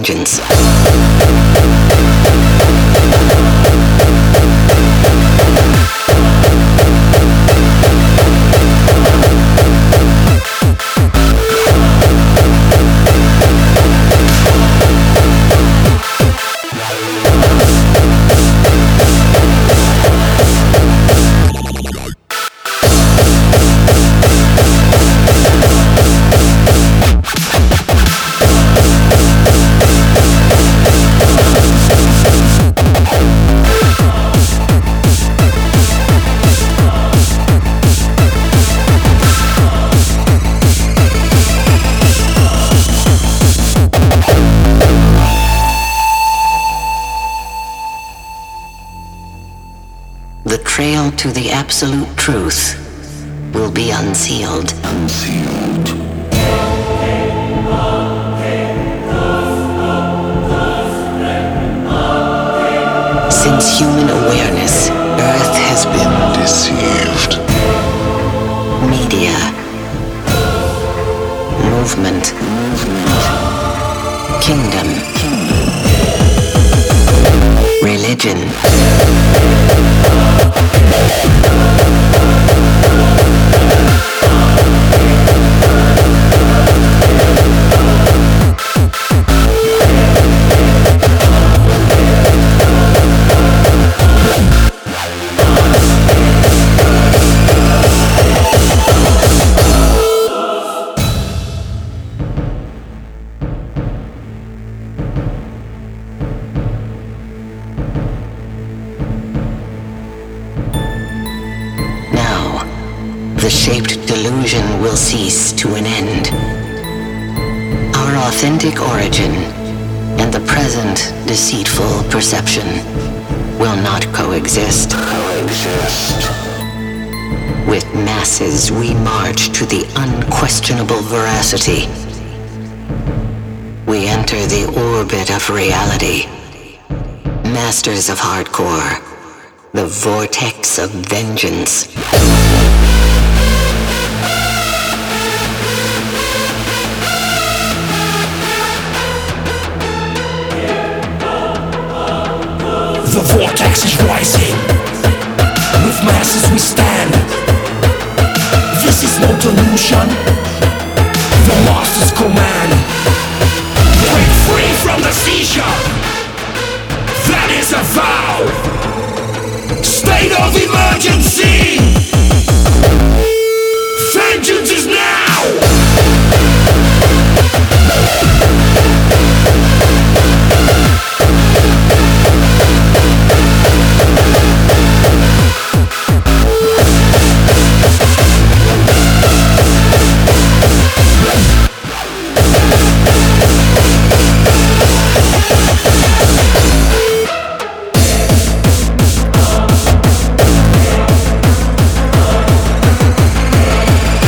vengeance. The trail to the absolute truth will be unsealed. Since human awareness, Earth has been deceived. Media, movement, kingdom, religion. The shaped delusion will cease to an end. Our authentic origin and the present deceitful perception will not coexist. With masses, we march to the unquestionable veracity. We enter the orbit of reality. Masters of hardcore, the vortex of vengeance. The vortex is rising. With masses we stand. This is no delusion. The master's command. Break free from the seizure. That is a vow. State of emergency. Vengeance is now.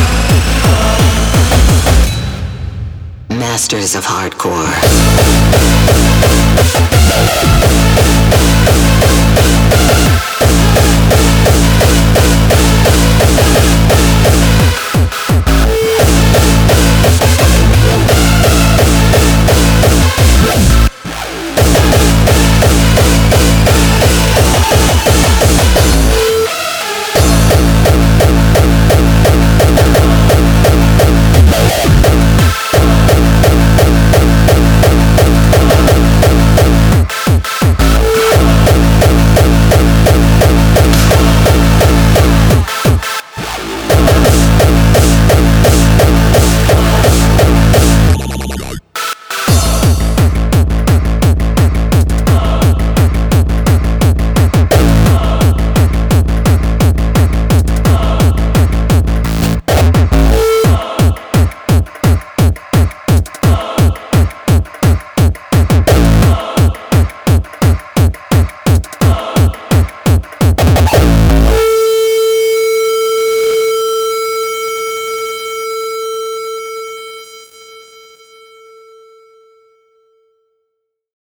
Masters of hardcore.